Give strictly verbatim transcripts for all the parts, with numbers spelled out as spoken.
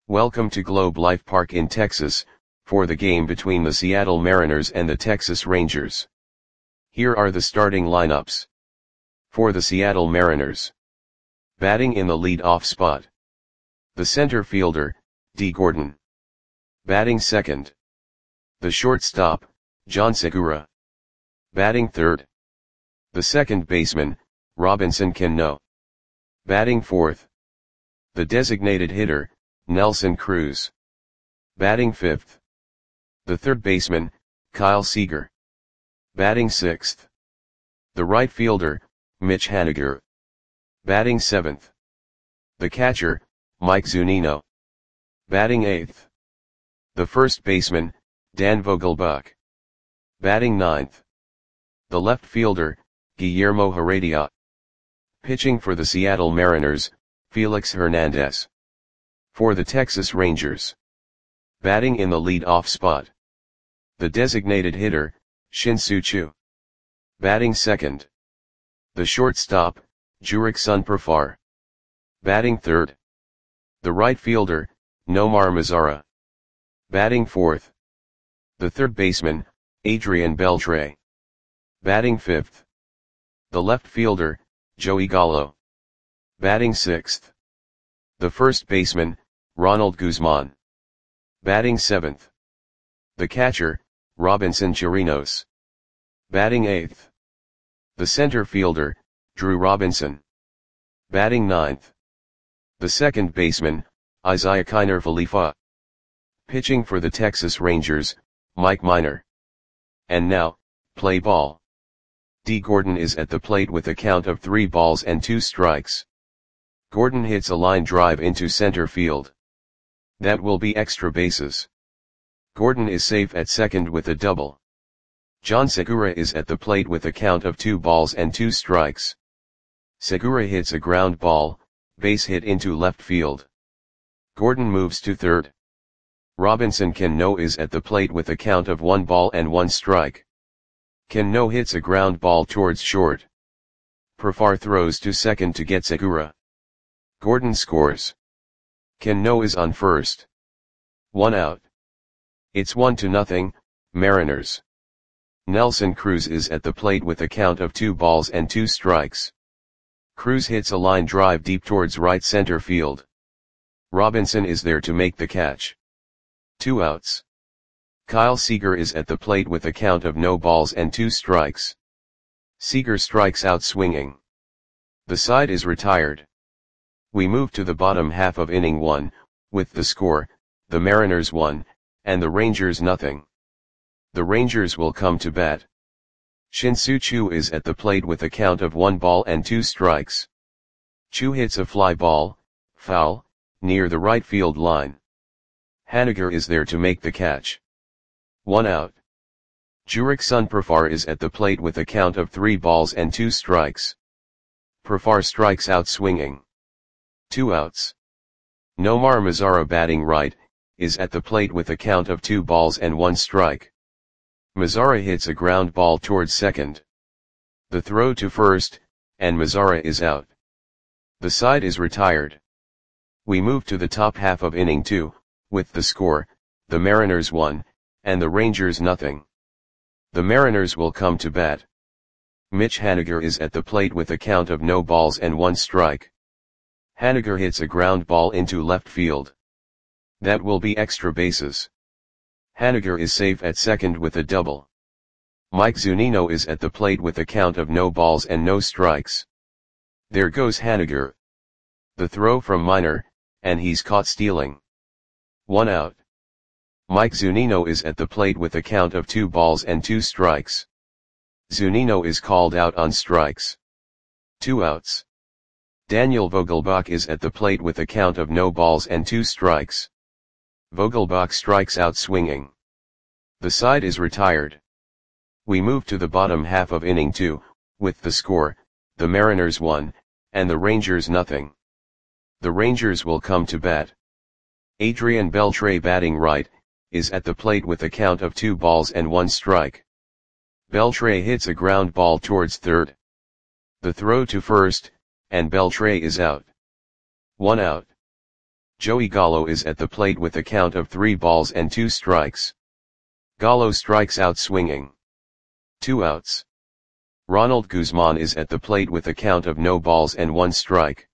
Welcome to Globe Life Park in Texas, for the game between the Seattle Mariners and the Texas Rangers. Here are the starting lineups. For the Seattle Mariners. Batting in the lead-off spot. The center fielder, Dee Gordon. Batting second. The shortstop, Jean Segura. Batting third. The second baseman, Robinson Cano. Batting fourth. The designated hitter, Nelson Cruz. Batting fifth. The third baseman, Kyle Seager. Batting sixth. The right fielder, Mitch Haniger. Batting seventh. The catcher, Mike Zunino. Batting eighth. The first baseman, Dan Vogelbach. Batting ninth. The left fielder, Guillermo Heredia. Pitching for the Seattle Mariners, Felix Hernandez. For the Texas Rangers. Batting in the lead-off spot. The designated hitter, Shin-Soo Choo. Batting second. The shortstop, Jurickson Profar. Batting third. The right fielder, Nomar Mazara. Batting fourth. The third baseman, Adrian Beltre. Batting fifth. The left fielder, Joey Gallo. Batting sixth. The first baseman, Ronald Guzman. Batting seventh. The catcher, Robinson Chirinos. Batting eighth. The center fielder, Drew Robinson. Batting ninth. The second baseman, Isaiah Kiner Falefa. Pitching for the Texas Rangers, Mike Minor. And now, play ball. Dee Gordon is at the plate with a count of three balls and two strikes. Gordon hits a line drive into center field. That will be extra bases. Gordon is safe at second with a double. Jean Segura is at the plate with a count of two balls and two strikes. Segura hits a ground ball, base hit into left field. Gordon moves to third. Robinson Cano is at the plate with a count of one ball and one strike. Cano hits a ground ball towards short. Profar throws to second to get Segura. Gordon scores. Cano is on first. One out. It's one to nothing, Mariners. Nelson Cruz is at the plate with a count of two balls and two strikes. Cruz hits a line drive deep towards right center field. Robinson is there to make the catch. Two outs. Kyle Seager is at the plate with a count of no balls and two strikes. Seager strikes out swinging. The side is retired. We move to the bottom half of inning one, with the score, the Mariners one, and the Rangers nothing. The Rangers will come to bat. Shin-Soo Choo is at the plate with a count of one ball and two strikes. Choo hits a fly ball, foul, near the right field line. Haniger is there to make the catch. One out. Jurickson Profar is at the plate with a count of three balls and two strikes. Profar strikes out swinging. Two outs. Nomar Mazara batting right, is at the plate with a count of two balls and one strike. Mazara hits a ground ball towards second. The throw to first, and Mazara is out. The side is retired. We move to the top half of inning two, with the score, the Mariners one, and the Rangers nothing. The Mariners will come to bat. Mitch Haniger is at the plate with a count of no balls and one strike. Haniger hits a ground ball into left field. That will be extra bases. Haniger is safe at second with a double. Mike Zunino is at the plate with a count of no balls and no strikes. There goes Haniger. The throw from Minor, and he's caught stealing. One out. Mike Zunino is at the plate with a count of two balls and two strikes. Zunino is called out on strikes. Two outs. Daniel Vogelbach is at the plate with a count of no balls and two strikes. Vogelbach strikes out swinging. The side is retired. We move to the bottom half of inning two, with the score, the Mariners one, and the Rangers nothing. The Rangers will come to bat. Adrian Beltre batting right, is at the plate with a count of two balls and one strike. Beltre hits a ground ball towards third. The throw to first, and Beltre is out. One out. Joey Gallo is at the plate with a count of three balls and two strikes. Gallo strikes out swinging. Two outs. Ronald Guzman is at the plate with a count of no balls and one strike.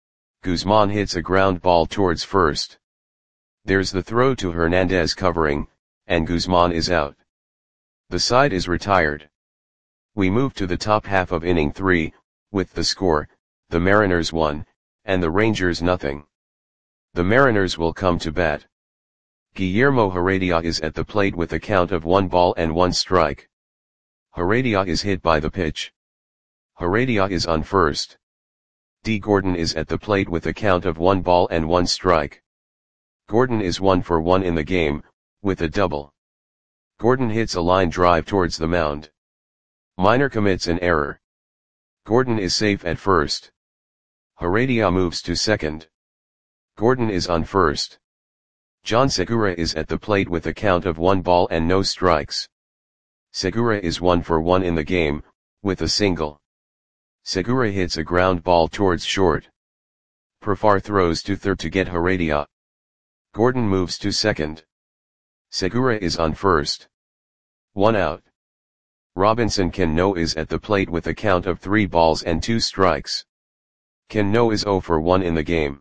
Guzman hits a ground ball towards first. There's the throw to Hernandez covering, and Guzman is out. The side is retired. We move to the top half of inning three, with the score, the Mariners one, and the Rangers nothing. The Mariners will come to bat. Guillermo Heredia is at the plate with a count of one ball and one strike. Heredia is hit by the pitch. Heredia is on first. D. Gordon is at the plate with a count of one ball and one strike. Gordon is one for one in the game, with a double. Gordon hits a line drive towards the mound. Minor commits an error. Gordon is safe at first. Heredia moves to second. Gordon is on first. John Segura is at the plate with a count of one ball and no strikes. Segura is one for one in the game, with a single. Segura hits a ground ball towards short. Profar throws to third to get Heredia. Gordon moves to second. Segura is on first. One out. Robinson Cano is at the plate with a count of three balls and two strikes. Cano is zero for one in the game.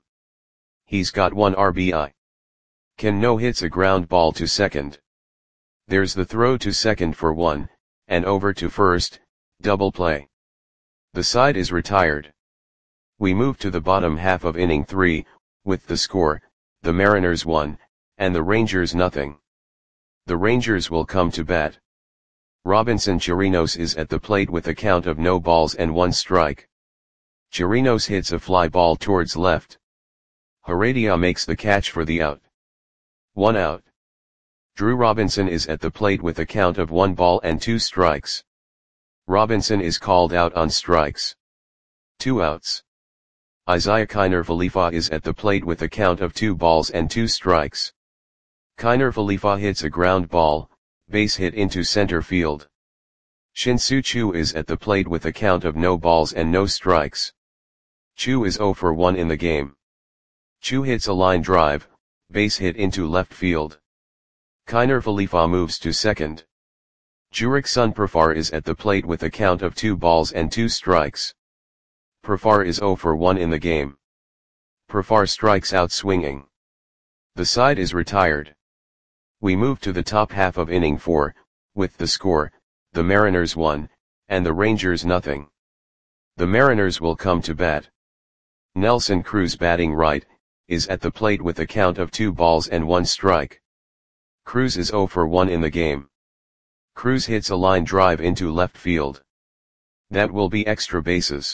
He's got one R B I. Cano hits a ground ball to second. There's the throw to second for one, and over to first, double play. The side is retired. We move to the bottom half of inning three, with the score, the Mariners one, and the Rangers nothing. The Rangers will come to bat. Robinson Chirinos is at the plate with a count of no balls and one strike. Chirinos hits a fly ball towards left. Heredia makes the catch for the out. One out. Drew Robinson is at the plate with a count of one ball and two strikes. Robinson is called out on strikes. Two outs. Isaiah Kiner Falefa is at the plate with a count of two balls and two strikes. Kiner Falefa hits a ground ball, base hit into center field. Shin-Soo Choo is at the plate with a count of no balls and no strikes. Choo is zero for one in the game. Choo hits a line drive, base hit into left field. Kiner Falefa moves to second. Jurickson Profar is at the plate with a count of two balls and two strikes. Profar is zero for one in the game. Profar strikes out swinging. The side is retired. We move to the top half of inning four, with the score, the Mariners one, and the Rangers nothing. The Mariners will come to bat. Nelson Cruz batting right, is at the plate with a count of two balls and one strike. Cruz is zero for one in the game. Cruz hits a line drive into left field. That will be extra bases.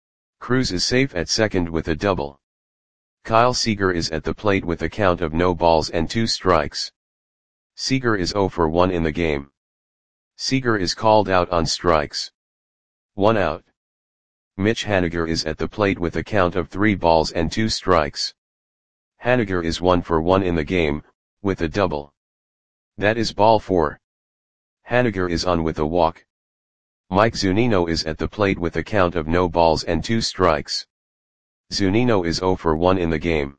Cruz is safe at second with a double. Kyle Seager is at the plate with a count of no balls and two strikes. Seager is zero for one in the game. Seager is called out on strikes. One out. Mitch Haniger is at the plate with a count of three balls and two strikes. Haniger is one for one in the game, with a double. That is ball four. Haniger is on with a walk. Mike Zunino is at the plate with a count of no balls and two strikes. Zunino is zero for one in the game.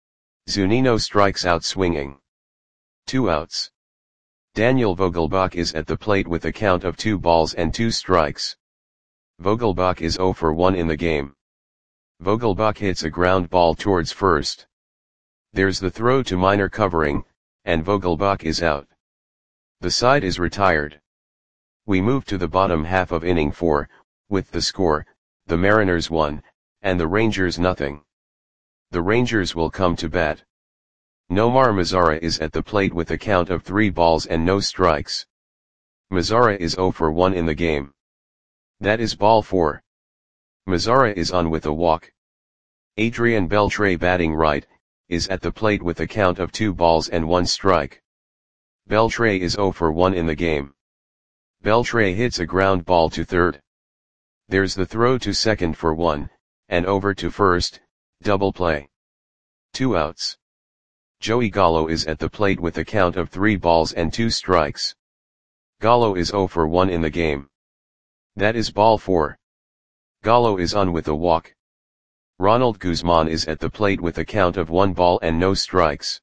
Zunino strikes out swinging. Two outs. Daniel Vogelbach is at the plate with a count of two balls and two strikes. Vogelbach is zero for one in the game. Vogelbach hits a ground ball towards first. There's the throw to Minor covering, and Vogelbach is out. The side is retired. We move to the bottom half of inning four, with the score, the Mariners one, and the Rangers nothing. The Rangers will come to bat. Nomar Mazara is at the plate with a count of three balls and no strikes. Mazara is zero for one in the game. That is ball four. Mazara is on with a walk. Adrian Beltre batting right, is at the plate with a count of two balls and one strike. Beltre is zero for one in the game. Beltre hits a ground ball to third. There's the throw to second for one, and over to first, double play. Two outs. Joey Gallo is at the plate with a count of three balls and two strikes. Gallo is zero for one in the game. That is ball four. Gallo is on with a walk. Ronald Guzman is at the plate with a count of one ball and no strikes.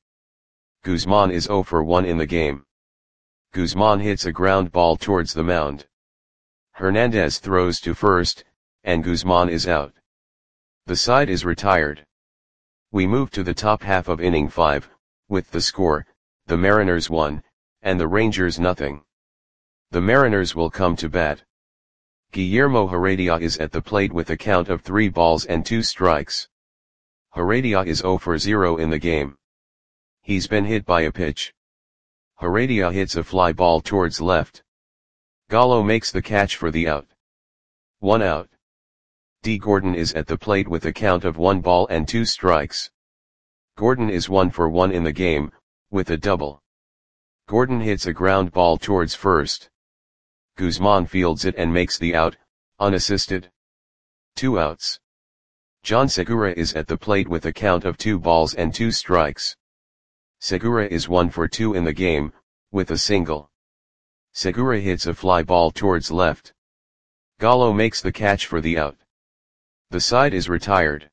Guzman is zero for one in the game. Guzman hits a ground ball towards the mound. Hernandez throws to first, and Guzman is out. The side is retired. We move to the top half of inning five, with the score, the Mariners one, and the Rangers nothing. The Mariners will come to bat. Guillermo Heredia is at the plate with a count of three balls and two strikes. Heredia is zero for zero in the game. He's been hit by a pitch. Heredia hits a fly ball towards left. Gallo makes the catch for the out. One out. D. Gordon is at the plate with a count of one ball and two strikes. Gordon is one for one in the game, with a double. Gordon hits a ground ball towards first. Guzman fields it and makes the out, unassisted. Two outs. John Segura is at the plate with a count of two balls and two strikes. Segura is one for two in the game, with a single. Segura hits a fly ball towards left. Gallo makes the catch for the out. The side is retired.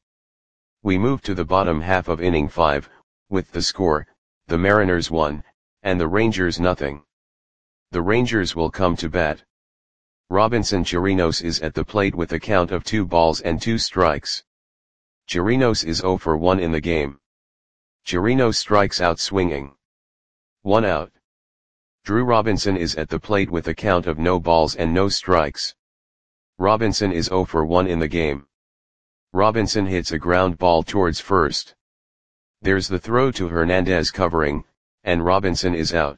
We move to the bottom half of inning five, with the score, the Mariners one, and the Rangers nothing. The Rangers will come to bat. Robinson Chirinos is at the plate with a count of two balls and two strikes. Chirinos is zero for one in the game. Chirinos strikes out swinging. One out. Drew Robinson is at the plate with a count of no balls and no strikes. Robinson is zero for one in the game. Robinson hits a ground ball towards first. There's the throw to Hernandez covering, and Robinson is out.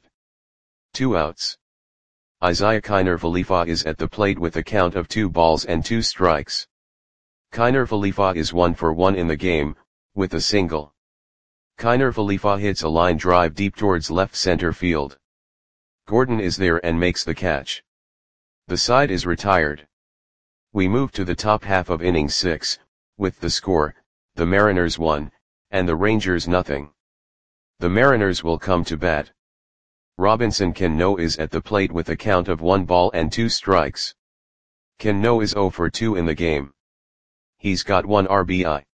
Two outs. Isaiah Kiner Falefa is at the plate with a count of two balls and two strikes. Kiner Falefa is one for one in the game, with a single. Kiner Falefa hits a line drive deep towards left center field. Gordon is there and makes the catch. The side is retired. We move to the top half of inning six, with the score, the Mariners one, and the Rangers nothing. The Mariners will come to bat. Robinson Cano is at the plate with a count of one ball and two strikes. Cano is zero for two in the game. He's got one R B I.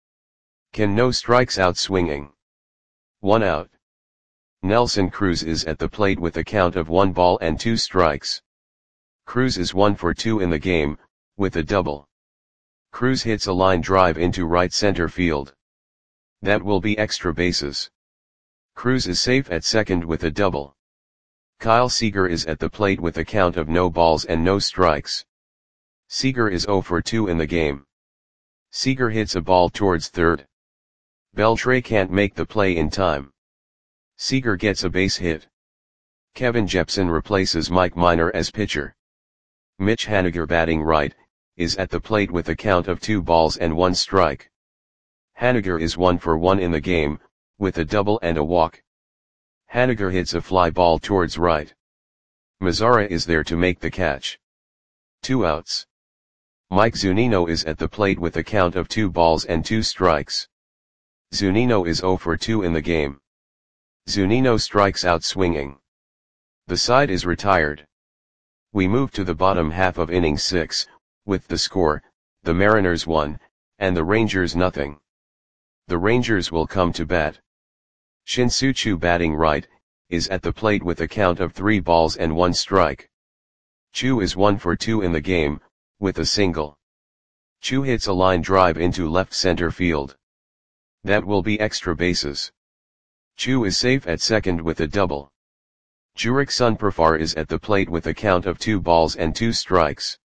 Cano strikes out swinging. One out. Nelson Cruz is at the plate with a count of one ball and two strikes. Cruz is one for two in the game, with a double. Cruz hits a line drive into right center field. That will be extra bases. Cruz is safe at second with a double. Kyle Seager is at the plate with a count of no balls and no strikes. Seager is zero for two in the game. Seager hits a ball towards third. Beltre can't make the play in time. Seager gets a base hit. Kevin Jepson replaces Mike Minor as pitcher. Mitch Haniger, batting right, is at the plate with a count of two balls and one strike. Haniger is one for one in the game, with a double and a walk. Haniger hits a fly ball towards right. Mazara is there to make the catch. Two outs. Mike Zunino is at the plate with a count of two balls and two strikes. Zunino is zero for two in the game. Zunino strikes out swinging. The side is retired. We move to the bottom half of inning six, with the score, the Mariners one, and the Rangers nothing. The Rangers will come to bat. Shin-Soo Choo, batting right, is at the plate with a count of three balls and one strike. Choo is one for two in the game, with a single. Choo hits a line drive into left center field. That will be extra bases. Choo is safe at second with a double. Jurickson Profar is at the plate with a count of two balls and two strikes.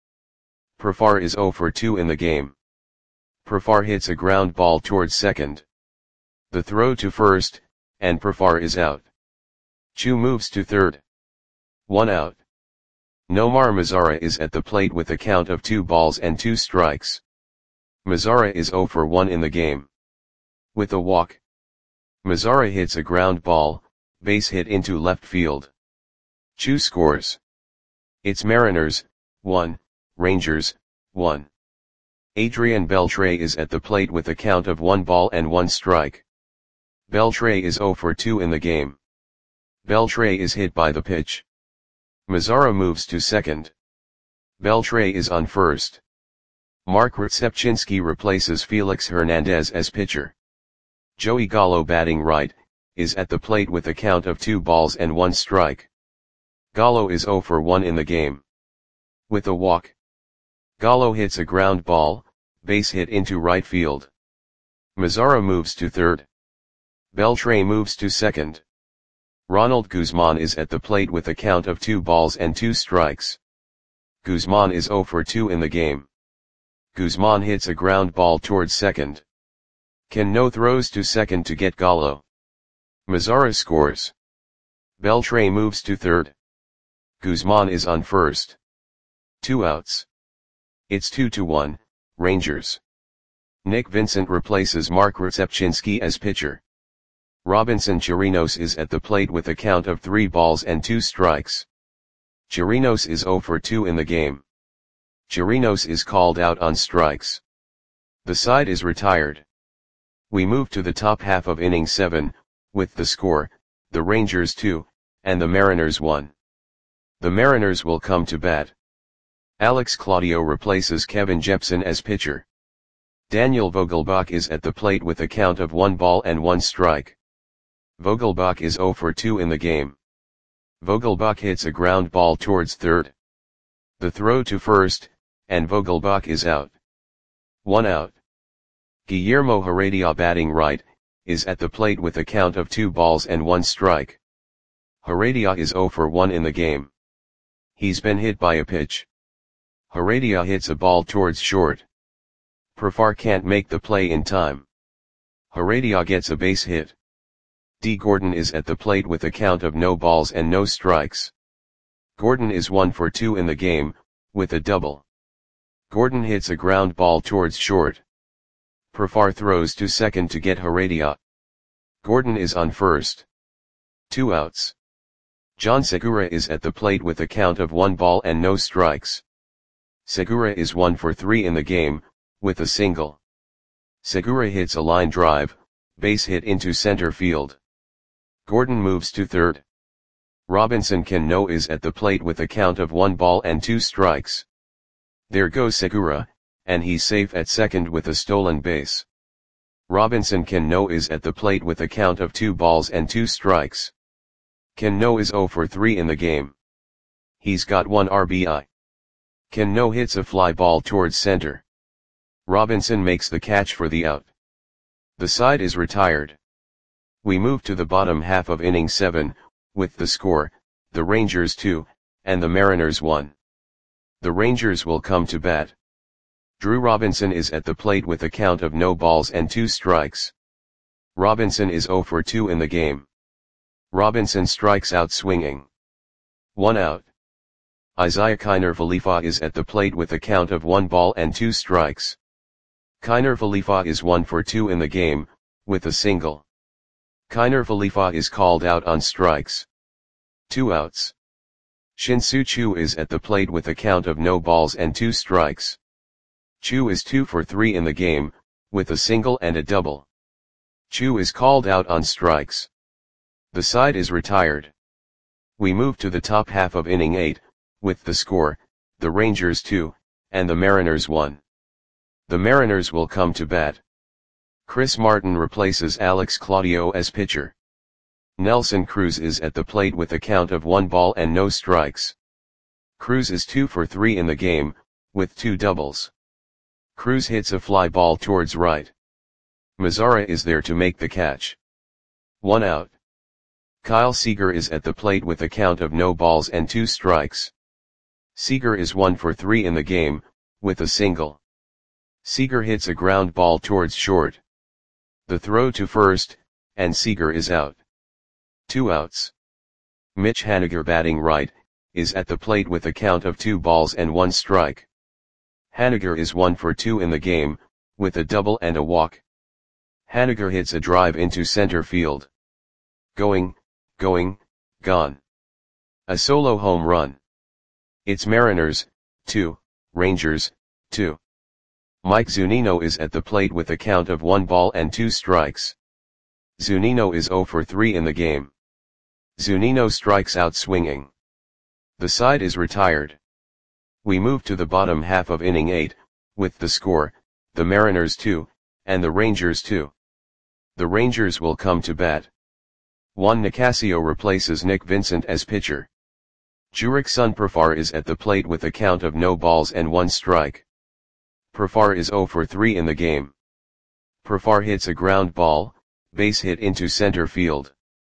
Profar is zero for two in the game. Profar hits a ground ball towards second. The throw to first, and Profar is out. Choo moves to third. One out. Nomar Mazara is at the plate with a count of two balls and two strikes. Mazara is zero for one in the game. With a walk. Mazara hits a ground ball, base hit into left field. Choo scores. It's Mariners, one, Rangers, one. Adrian Beltre is at the plate with a count of one ball and one strike. Beltre is zero for two in the game. Beltre is hit by the pitch. Mazara moves to second. Beltre is on first. Mark Rzepczynski replaces Felix Hernandez as pitcher. Joey Gallo, batting right, is at the plate with a count of two balls and one strike. Gallo is zero for one in the game. With a walk, Gallo hits a ground ball, base hit into right field. Mazara moves to third. Beltre moves to second. Ronald Guzman is at the plate with a count of two balls and two strikes. Guzman is zero for two in the game. Guzman hits a ground ball towards second. Cano throws to second to get Gallo. Mazara scores. Beltre moves to third. Guzman is on first. Two outs. It's two to one, Rangers. Nick Vincent replaces Mark Rzepczynski as pitcher. Robinson Chirinos is at the plate with a count of three balls and two strikes. Chirinos is zero for two in the game. Chirinos is called out on strikes. The side is retired. We move to the top half of inning seven, with the score, the Rangers two, and the Mariners one. The Mariners will come to bat. Alex Claudio replaces Kevin Jepsen as pitcher. Daniel Vogelbach is at the plate with a count of one ball and one strike. Vogelbach is zero for two in the game. Vogelbach hits a ground ball towards third. The throw to first, and Vogelbach is out. One out. Guillermo Heredia, batting right, is at the plate with a count of two balls and one strike. Heredia is zero for one in the game. He's been hit by a pitch. Heredia hits a ball towards short. Profar can't make the play in time. Heredia gets a base hit. D. Gordon is at the plate with a count of no balls and no strikes. Gordon is one for two in the game, with a double. Gordon hits a ground ball towards short. Profar throws to second to get Heredia. Gordon is on first. Two outs. John Segura is at the plate with a count of one ball and no strikes. Segura is one for three in the game, with a single. Segura hits a line drive, base hit into center field. Gordon moves to third. Robinson Cano is at the plate with a count of one ball and two strikes. There goes Segura, and he's safe at second with a stolen base. Robinson Cano is at the plate with a count of two balls and two strikes. Cano is zero for three in the game. He's got one R B I. Cano hits a fly ball towards center. Robinson makes the catch for the out. The side is retired. We move to the bottom half of inning seven, with the score, the Rangers two, and the Mariners one. The Rangers will come to bat. Drew Robinson is at the plate with a count of no balls and two strikes. Robinson is zero for two in the game. Robinson strikes out swinging. One out. Isaiah Kiner Falefa is at the plate with a count of one ball and two strikes. Kiner Falefa is one for two in the game, with a single. Kiner Falefa is called out on strikes. Two outs. Shin-Soo Choo is at the plate with a count of no balls and two strikes. Choo is two for three in the game, with a single and a double. Choo is called out on strikes. The side is retired. We move to the top half of inning eight, with the score, the Rangers two, and the Mariners one. The Mariners will come to bat. Chris Martin replaces Alex Claudio as pitcher. Nelson Cruz is at the plate with a count of one ball and no strikes. Cruz is two for three in the game, with two doubles. Cruz hits a fly ball towards right. Mazara is there to make the catch. One out. Kyle Seager is at the plate with a count of no balls and two strikes. Seager is one for three in the game, with a single. Seager hits a ground ball towards short. The throw to first, and Seager is out. Two outs. Mitch Haniger, batting right, is at the plate with a count of two balls and one strike. Haniger is one for two in the game, with a double and a walk. Haniger hits a drive into center field. Going, going, gone. A solo home run. It's Mariners, two, Rangers, two. Mike Zunino is at the plate with a count of one ball and two strikes. Zunino is zero for three in the game. Zunino strikes out swinging. The side is retired. We move to the bottom half of inning eight, with the score, the Mariners two, and the Rangers two. The Rangers will come to bat. Juan Nicasio replaces Nick Vincent as pitcher. Jurickson Profar is at the plate with a count of no balls and one strike. Profar is zero for three in the game. Profar hits a ground ball, base hit into center field.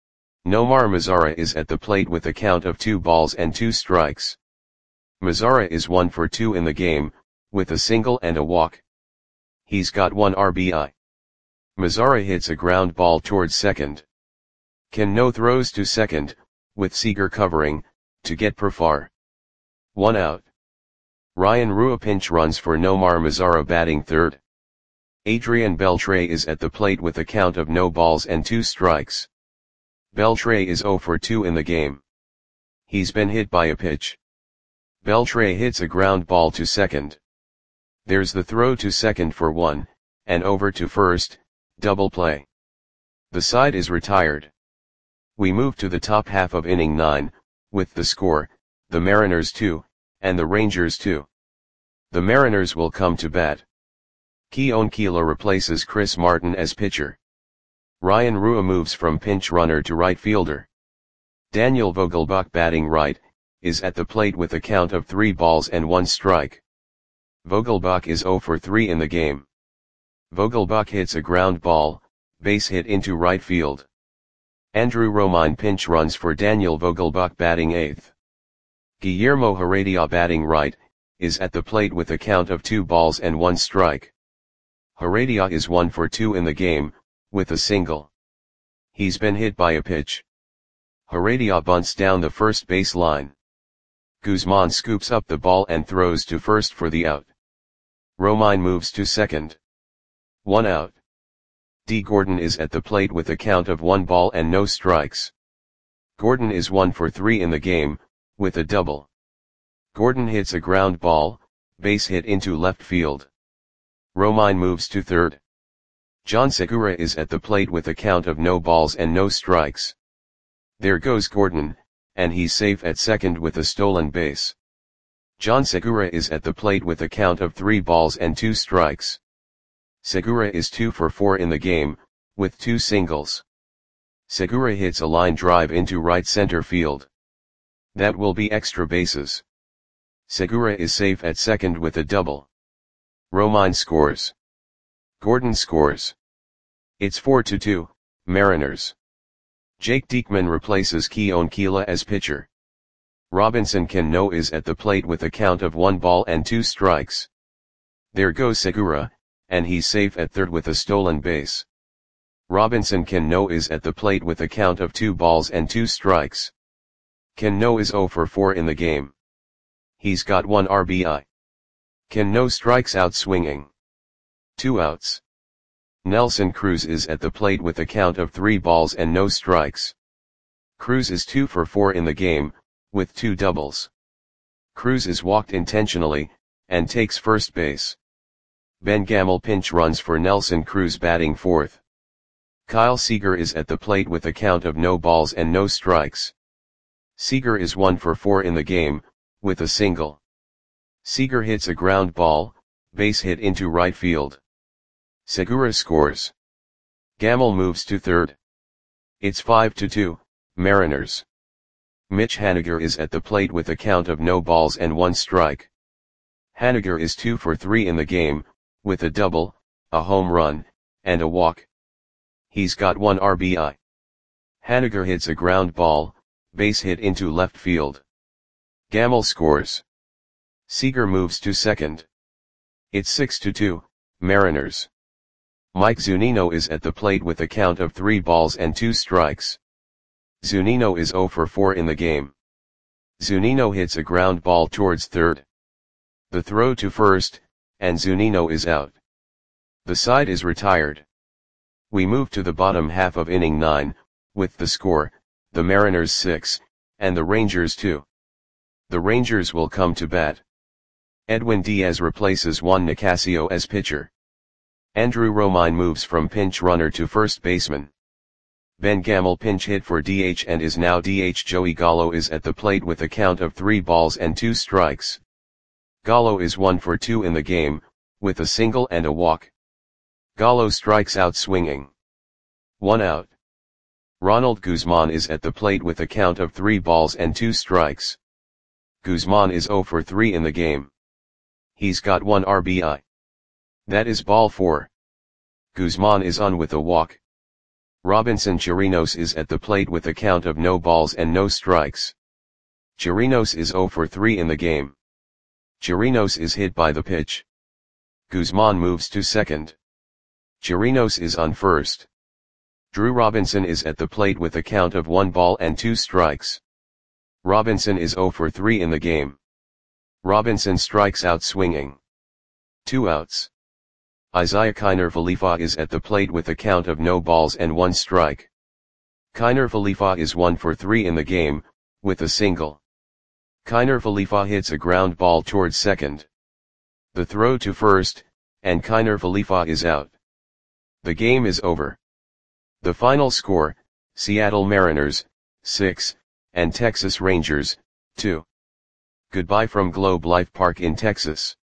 Nomar Mazara is at the plate with a count of two balls and two strikes. Mazara is one for two in the game, with a single and a walk. He's got one R B I. Mazara hits a ground ball towards second. Cano throws to second, with Seager covering, to get Profar. One out. Ryan Rua pinch runs for Nomar Mazara batting third. Adrian Beltre is at the plate with a count of no balls and two strikes. Beltre is zero for two in the game. He's been hit by a pitch. Beltre hits a ground ball to second. There's the throw to second for one, and over to first, double play. The side is retired. We move to the top half of inning nine, with the score, the Mariners two, and the Rangers two. The Mariners will come to bat. Keone Kela replaces Chris Martin as pitcher. Ryan Rua moves from pinch runner to right fielder. Daniel Vogelbach batting right, is at the plate with a count of three balls and one strike. Vogelbach is zero for three in the game. Vogelbach hits a ground ball, base hit into right field. Andrew Romine pinch runs for Daniel Vogelbach batting eighth. Guillermo Heredia batting right, is at the plate with a count of two balls and one strike. Heredia is one for two in the game, with a single. He's been hit by a pitch. Heredia bunts down the first base line. Guzman scoops up the ball and throws to first for the out. Romine moves to second. One out. D. Gordon is at the plate with a count of one ball and no strikes. Gordon is one for three in the game, with a double. Gordon hits a ground ball, base hit into left field. Romine moves to third. John Segura is at the plate with a count of no balls and no strikes. There goes Gordon, and he's safe at second with a stolen base. John Segura is at the plate with a count of three balls and two strikes. Segura is two for four in the game, with two singles. Segura hits a line drive into right center field. That will be extra bases. Segura is safe at second with a double. Romine scores. Gordon scores. It's four to two, Mariners. Jake Diekman replaces Keone Kela as pitcher. Robinson Cano is at the plate with a count of one ball and two strikes. There goes Segura, and he's safe at third with a stolen base. Robinson Cano is at the plate with a count of two balls and two strikes. Cano is zero for four in the game. He's got one R B I. Cano strikes out swinging. Two outs. Nelson Cruz is at the plate with a count of three balls and no strikes. Cruz is two for four in the game, with two doubles. Cruz is walked intentionally, and takes first base. Ben Gamel pinch runs for Nelson Cruz batting fourth. Kyle Seager is at the plate with a count of no balls and no strikes. Seager is one for four in the game, with a single. Seager hits a ground ball, base hit into right field. Segura scores. Gamel moves to third. It's five to two, Mariners. Mitch Haniger is at the plate with a count of no balls and one strike. Haniger is two for three in the game, with a double, a home run, and a walk. He's got one R B I. Haniger hits a ground ball, base hit into left field. Gamel scores. Seager moves to second. It's six to two, Mariners. Mike Zunino is at the plate with a count of three balls and two strikes. Zunino is zero for four in the game. Zunino hits a ground ball towards third. The throw to first, and Zunino is out. The side is retired. We move to the bottom half of inning nine, with the score, the Mariners six, and the Rangers two. The Rangers will come to bat. Edwin Diaz replaces Juan Nicasio as pitcher. Andrew Romine moves from pinch runner to first baseman. Ben Gamel pinch hit for D H and is now D H. Joey Gallo is at the plate with a count of three balls and two strikes. Gallo is one for two in the game, with a single and a walk. Gallo strikes out swinging. One out. Ronald Guzman is at the plate with a count of three balls and two strikes. Guzman is zero for three in the game. He's got one R B I. That is ball four. Guzman is on with a walk. Robinson Chirinos is at the plate with a count of no balls and no strikes. Chirinos is zero for three in the game. Chirinos is hit by the pitch. Guzman moves to second. Chirinos is on first. Drew Robinson is at the plate with a count of one ball and two strikes. Robinson is zero for three in the game. Robinson strikes out swinging. Two outs. Isaiah Kiner Falefa is at the plate with a count of no balls and one strike. Kiner Falefa is one for three in the game, with a single. Kiner Falefa hits a ground ball towards second. The throw to first, and Kiner Falefa is out. The game is over. The final score, Seattle Mariners, six, and Texas Rangers, two. Goodbye from Globe Life Park in Texas.